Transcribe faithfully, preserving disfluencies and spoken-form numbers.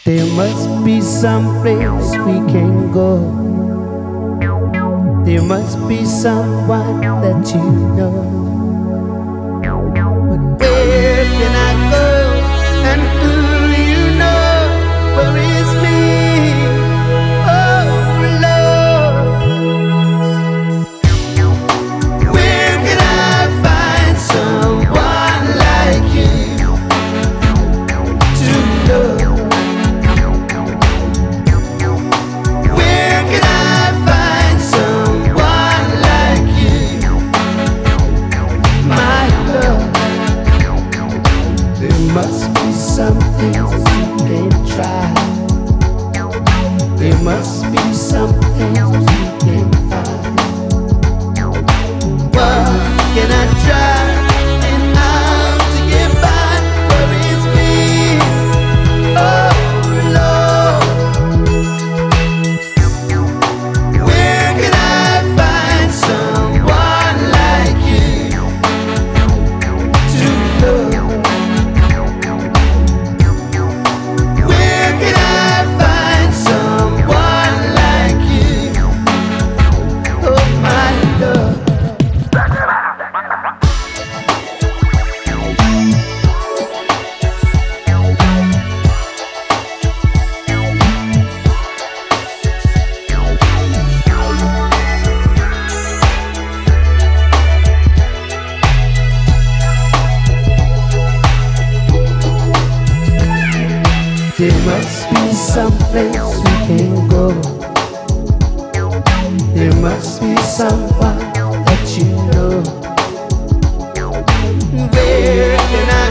There must be some place we can go. There must be someone that you know. But where can I go? And who you know? Where is me? Oh Lord, where can I find someone like you to love? Where can I find someone like you, my love? There must be something you can try. There must be something you can find. What can I try and how to get by? Where is me? Oh Lord, where can I find someone like you to love? Where can I find someone like you? Oh my love. There must be some place we can go. There must be someone that you know. Where can I